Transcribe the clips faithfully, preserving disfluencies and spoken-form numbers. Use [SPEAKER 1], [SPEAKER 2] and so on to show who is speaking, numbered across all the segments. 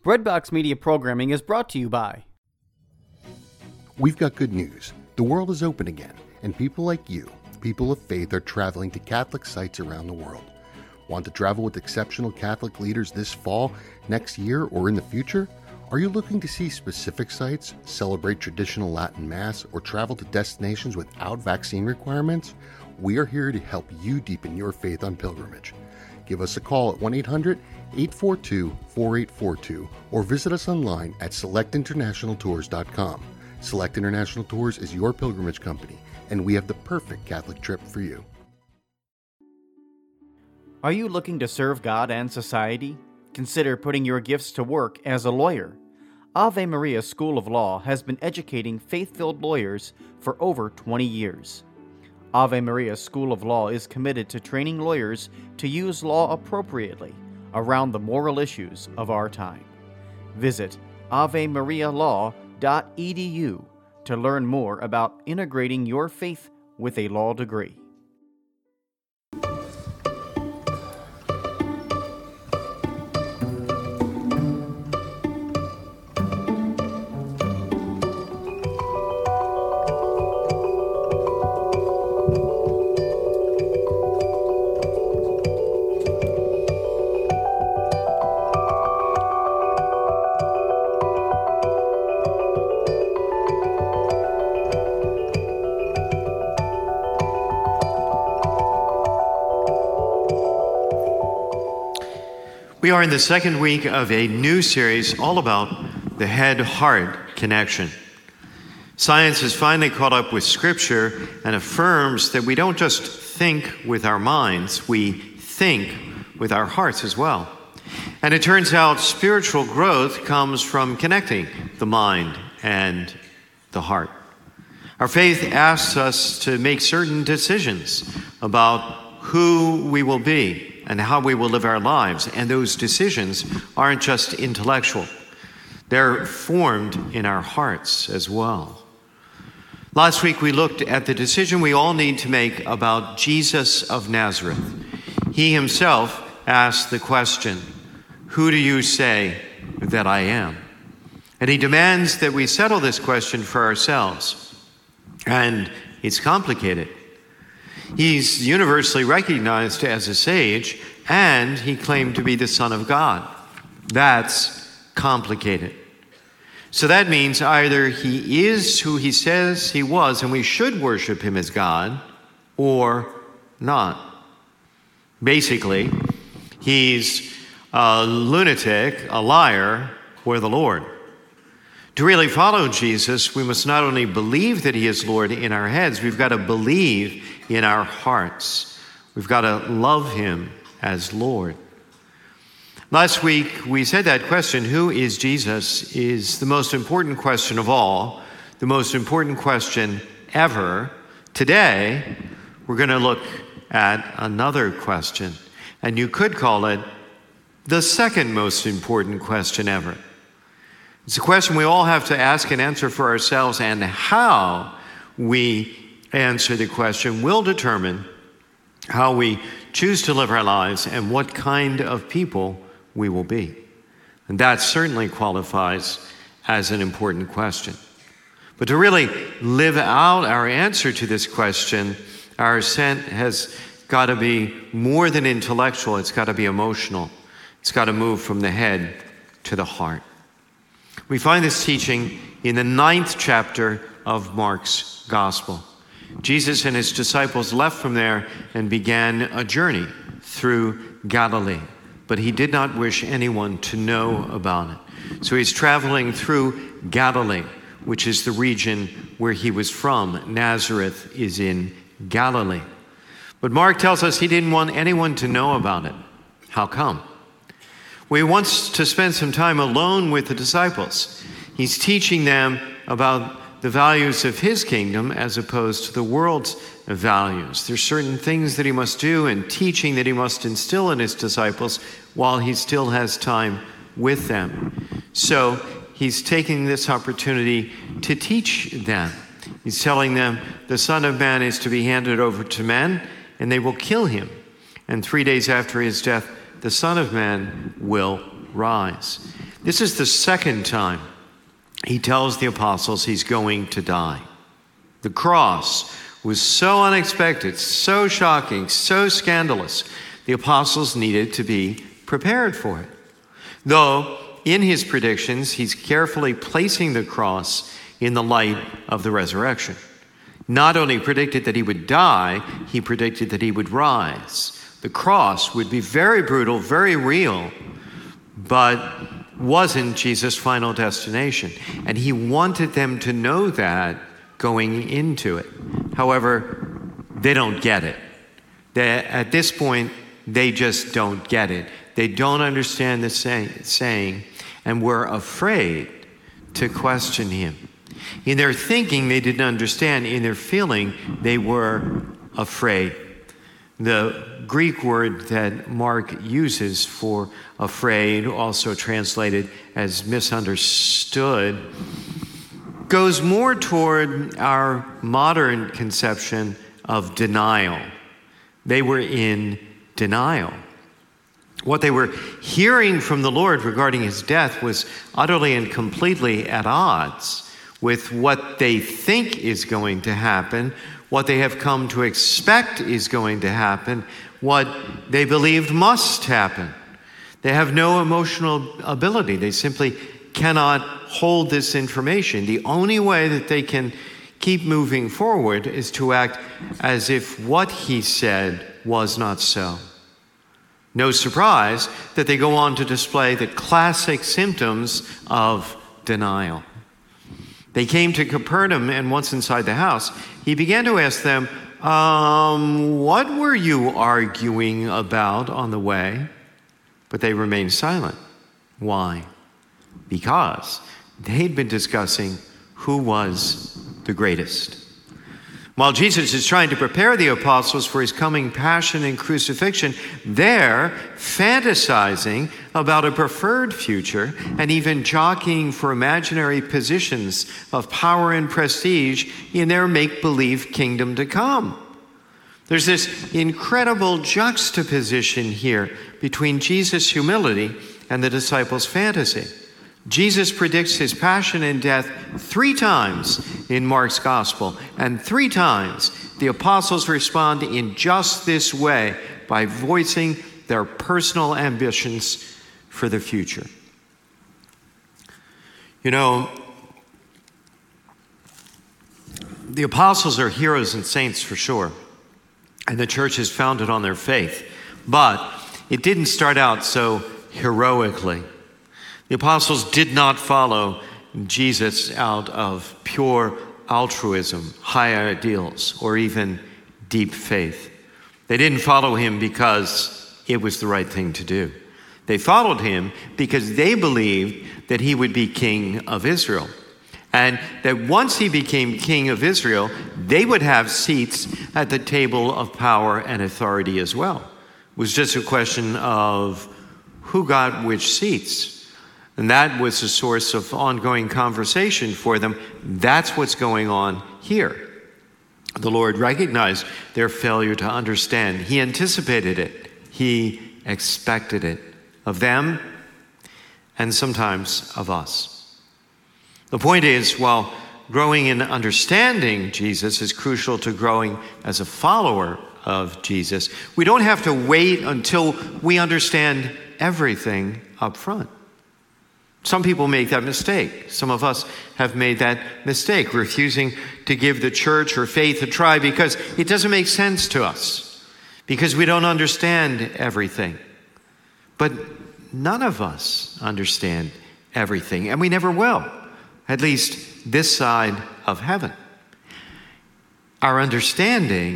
[SPEAKER 1] Breadbox Media programming is brought to you by...
[SPEAKER 2] We've got good news. The world is open again, and people like you, people of faith, are traveling to Catholic sites around the world. Want to travel with exceptional Catholic leaders this fall, next year, or in the future? Are you looking to see specific sites, celebrate traditional Latin Mass, or travel to destinations without vaccine requirements? We are here to help you deepen your faith on pilgrimage. Give us a call at one eight hundred, eight four two, four eight four two or visit us online at select international tours dot com. Select International Tours is your pilgrimage company, and we have the perfect Catholic trip for you.
[SPEAKER 1] Are you looking to serve God and society? Consider putting your gifts to work as a lawyer. Ave Maria School of Law has been educating faith-filled lawyers for over twenty years. Ave Maria School of Law is committed to training lawyers to use law appropriately around the moral issues of our time. Visit ave maria law dot e d u to learn more about integrating your faith with a law degree.
[SPEAKER 3] We are in the second week of a new series all about the head-heart connection. Science has finally caught up with Scripture and affirms that we don't just think with our minds, we think with our hearts as well. And it turns out spiritual growth comes from connecting the mind and the heart. Our faith asks us to make certain decisions about who we will be and how we will live our lives. And those decisions aren't just intellectual. They're formed in our hearts as well. Last week we looked at the decision we all need to make about Jesus of Nazareth. He himself asked the question, "Who do you say that I am?" And he demands that we settle this question for ourselves. And it's complicated. He's universally recognized as a sage, and he claimed to be the Son of God. That's complicated. So that means either he is who he says he was, and we should worship him as God, or not. Basically, he's a lunatic, a liar, or the Lord. To really follow Jesus, we must not only believe that he is Lord in our heads, we've got to believe in our hearts. We've got to love him as Lord. Last week, we said that question, who is Jesus, is the most important question of all, the most important question ever. Today, we're going to look at another question, and you could call it the second most important question ever. It's a question we all have to ask and answer for ourselves, and how we answer the question will determine how we choose to live our lives and what kind of people we will be. And that certainly qualifies as an important question. But to really live out our answer to this question, our assent has got to be more than intellectual. It's got to be emotional. It's got to move from the head to the heart. We find this teaching in the ninth chapter of Mark's Gospel. Jesus and his disciples left from there and began a journey through Galilee, but he did not wish anyone to know about it. So he's traveling through Galilee, which is the region where he was from. Nazareth is in Galilee. But Mark tells us he didn't want anyone to know about it. How come? Well, he wants to spend some time alone with the disciples. He's teaching them about the values of his kingdom as opposed to the world's values. There's certain things that he must do and teaching that he must instill in his disciples while he still has time with them. So he's taking this opportunity to teach them. He's telling them the Son of Man is to be handed over to men, and they will kill him. And three days after his death, the Son of Man will rise. This is the second time he tells the apostles he's going to die. The cross was so unexpected, so shocking, so scandalous, the apostles needed to be prepared for it. Though, in his predictions, he's carefully placing the cross in the light of the resurrection. Not only predicted that he would die, he predicted that he would rise. The cross would be very brutal, very real, but wasn't Jesus' final destination. And he wanted them to know that going into it. However, they don't get it. They, at this point, they just don't get it. They don't understand the say, saying, and were afraid to question him. In their thinking, they didn't understand. In their feeling, they were afraid. The Greek word that Mark uses for afraid, also translated as misunderstood, goes more toward our modern conception of denial. They were in denial. What they were hearing from the Lord regarding his death was utterly and completely at odds with what they think is going to happen, what they have come to expect is going to happen, what they believed must happen. They have no emotional ability. They simply cannot hold this information. The only way that they can keep moving forward is to act as if what he said was not so. No surprise that they go on to display the classic symptoms of denial. They came to Capernaum, and once inside the house, he began to ask them, um, what were you arguing about on the way? But they remained silent. Why? Because they'd been discussing who was the greatest. While Jesus is trying to prepare the apostles for his coming passion and crucifixion, they're fantasizing about a preferred future and even jockeying for imaginary positions of power and prestige in their make-believe kingdom to come. There's this incredible juxtaposition here between Jesus' humility and the disciples' fantasy. Jesus predicts his passion and death three times in Mark's gospel, and three times the apostles respond in just this way by voicing their personal ambitions for the future. You know, the apostles are heroes and saints for sure, and the church is founded on their faith, but it didn't start out so heroically. The apostles did not follow Jesus out of pure altruism, high ideals, or even deep faith. They didn't follow him because it was the right thing to do. They followed him because they believed that he would be king of Israel, and that once he became king of Israel, they would have seats at the table of power and authority as well. It was just a question of who got which seats. And that was a source of ongoing conversation for them. That's what's going on here. The Lord recognized their failure to understand. He anticipated it. He expected it of them and sometimes of us. The point is, while growing in understanding Jesus is crucial to growing as a follower of Jesus, we don't have to wait until we understand everything up front. Some people make that mistake. Some of us have made that mistake, refusing to give the church or faith a try because it doesn't make sense to us, because we don't understand everything. But none of us understand everything, and we never will, at least this side of heaven. Our understanding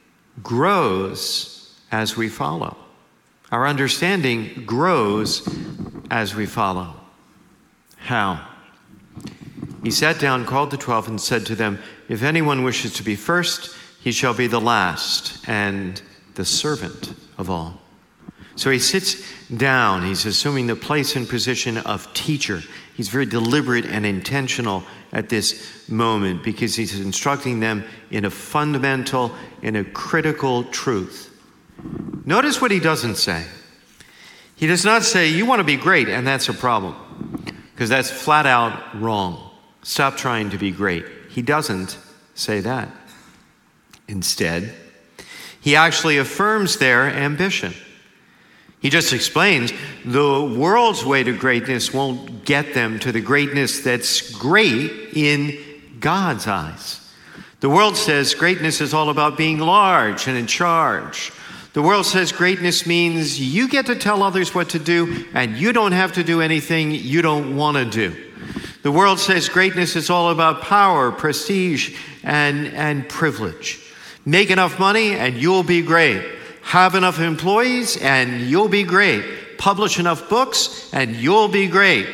[SPEAKER 3] grows as we follow. Our understanding grows as we follow. How? He sat down, called the twelve, and said to them, if anyone wishes to be first, he shall be the last and the servant of all. So he sits down. He's assuming the place and position of teacher. He's very deliberate and intentional at this moment because he's instructing them in a fundamental, in a critical truth. Notice what he doesn't say. He does not say, you want to be great, and that's a problem. because that's flat out wrong. Stop trying to be great. He doesn't say that. Instead, he actually affirms their ambition. He just explains the world's way to greatness won't get them to the greatness that's great in God's eyes. The world says greatness is all about being large and in charge. The world says greatness means you get to tell others what to do and you don't have to do anything you don't want to do. The world says greatness is all about power, prestige, and, and privilege. Make enough money and you'll be great. Have enough employees and you'll be great. Publish enough books and you'll be great.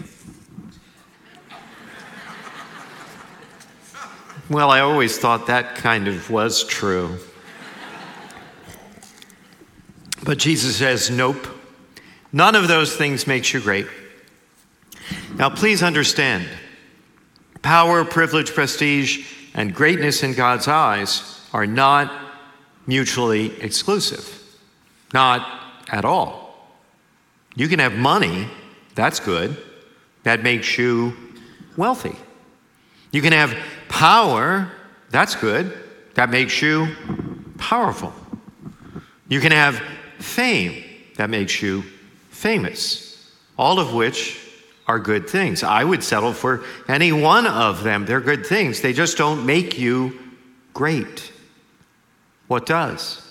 [SPEAKER 3] Well, I always thought that kind of was true. But Jesus says, nope. None of those things makes you great. Now, please understand, power, privilege, prestige, and greatness in God's eyes are not mutually exclusive. Not at all. You can have money, that's good. That makes you wealthy. You can have power, that's good. That makes you powerful. You can have fame, that makes you famous. All of which are good things. I would settle for any one of them. They're good things. They just don't make you great. What does?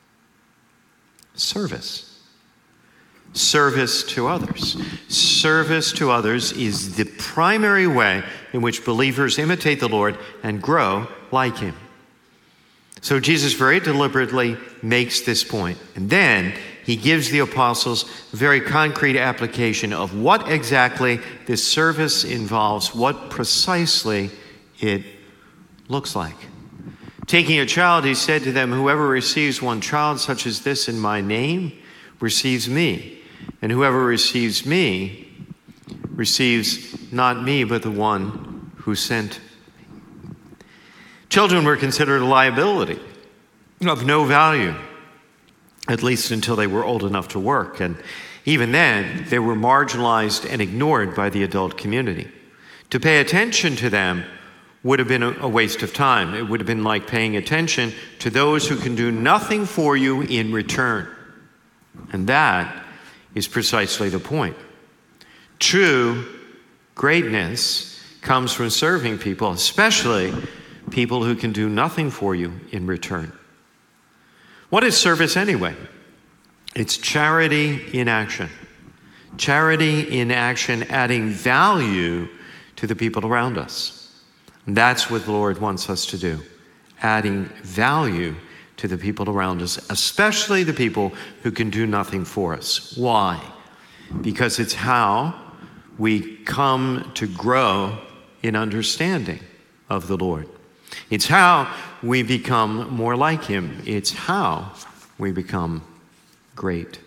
[SPEAKER 3] Service. Service to others. Service to others is the primary way in which believers imitate the Lord and grow like him. So Jesus very deliberately makes this point. And then he gives the apostles a very concrete application of what exactly this service involves, what precisely it looks like. Taking a child, he said to them, whoever receives one child such as this in my name receives me. And whoever receives me receives not me, but the one who sent me. Children were considered a liability of no value, at least until they were old enough to work. And even then, they were marginalized and ignored by the adult community. To pay attention to them would have been a waste of time. It would have been like paying attention to those who can do nothing for you in return. And that is precisely the point. True greatness comes from serving people, especially people who can do nothing for you in return. What is service anyway? It's charity in action. Charity in action, adding value to the people around us. And that's what the Lord wants us to do, adding value to the people around us, especially the people who can do nothing for us. Why? Because it's how we come to grow in understanding of the Lord. It's how we become more like him. It's how we become great.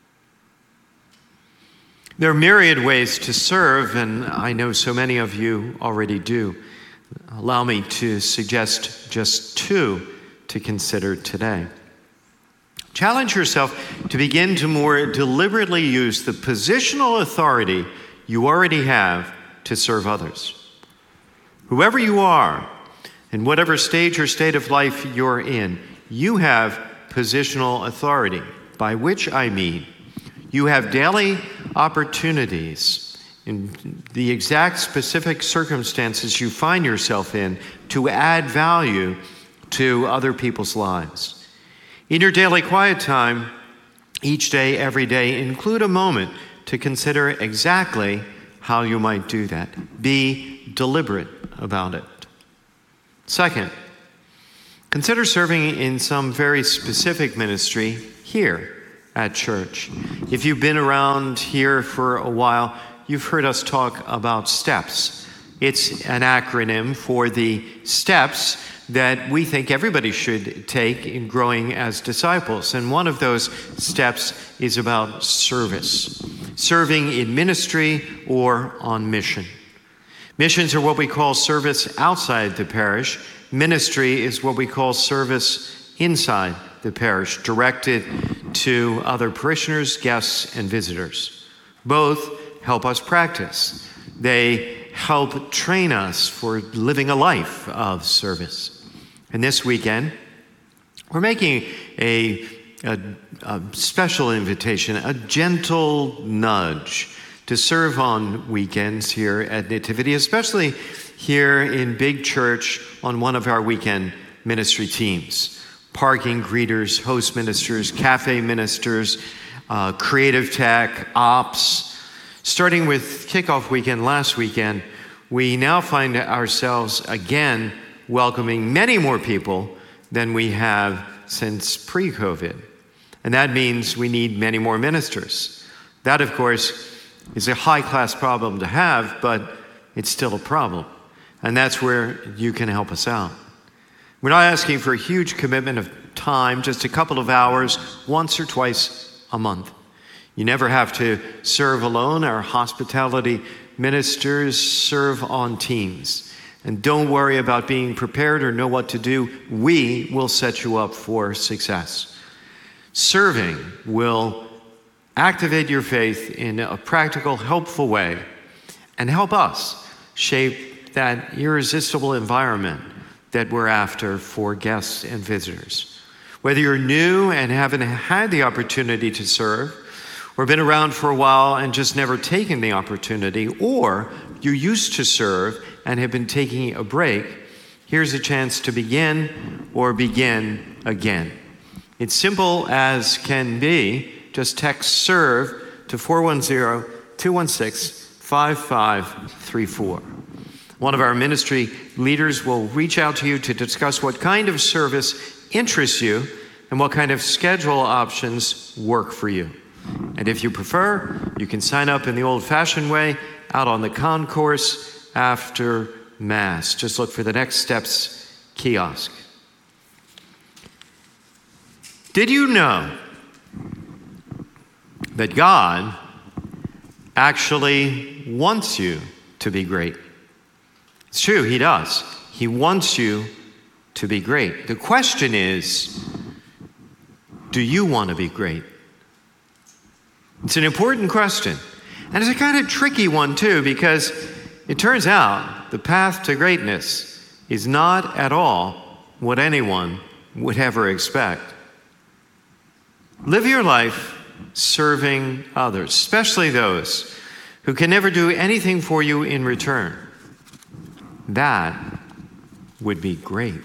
[SPEAKER 3] There are myriad ways to serve, and I know so many of you already do. Allow me to suggest just two to consider today. Challenge yourself to begin to more deliberately use the positional authority you already have to serve others. Whoever you are, in whatever stage or state of life you're in, you have positional authority, by which I mean you have daily opportunities in the exact specific circumstances you find yourself in to add value to other people's lives. In your daily quiet time, each day, every day, include a moment to consider exactly how you might do that. Be deliberate about it. Second, consider serving in some very specific ministry here at church. If you've been around here for a while, you've heard us talk about STEPS. It's an acronym for the steps that we think everybody should take in growing as disciples. And one of those steps is about service, serving in ministry or on mission. Missions are what we call service outside the parish. Ministry is what we call service inside the parish, directed to other parishioners, guests, and visitors. Both help us practice They help train us for living a life of service. And this weekend, we're making a, a, a special invitation, a gentle nudge to serve on weekends here at Nativity, especially here in Big Church on one of our weekend ministry teams. Parking greeters, host ministers, cafe ministers, uh, creative tech, ops. Starting with kickoff weekend last weekend, we now find ourselves again welcoming many more people than we have since pre-COVID. And that means we need many more ministers. That, of course, is a high-class problem to have, but it's still a problem. And that's where you can help us out. We're not asking for a huge commitment of time, just a couple of hours, once or twice a month. You never have to serve alone. Our hospitality ministers serve on teams. And don't worry about being prepared or know what to do. We will set you up for success. Serving will activate your faith in a practical, helpful way and help us shape that irresistible environment that we're after for guests and visitors. Whether you're new and haven't had the opportunity to serve, or been around for a while and just never taken the opportunity, or you used to serve and have been taking a break, here's a chance to begin or begin again. It's simple as can be. Just text SERVE to four one zero, two one six, five five three four. One of our ministry leaders will reach out to you to discuss what kind of service interests you and what kind of schedule options work for you. And if you prefer, you can sign up in the old-fashioned way out on the concourse after Mass. Just look for the Next Steps kiosk. Did you know that God actually wants you to be great? It's true, He does. He wants you to be great. The question is, do you want to be great? It's an important question. And it's a kind of tricky one, too, because it turns out the path to greatness is not at all what anyone would ever expect. Live your life serving others, especially those who can never do anything for you in return. That would be great.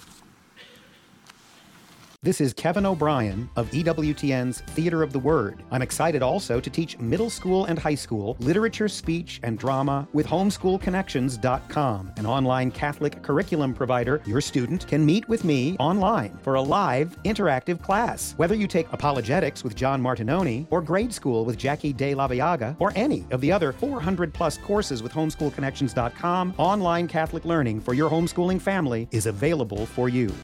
[SPEAKER 4] This is Kevin O'Brien of E W T N's Theater of the Word. I'm excited also to teach middle school and high school literature, speech, and drama with homeschool connections dot com, an online Catholic curriculum provider. Your student can meet with me online for a live, interactive class. Whether you take apologetics with John Martinoni, or grade school with Jackie De La Viaga, or any of the other four hundred plus courses with homeschool connections dot com, online Catholic learning for your homeschooling family is available for you.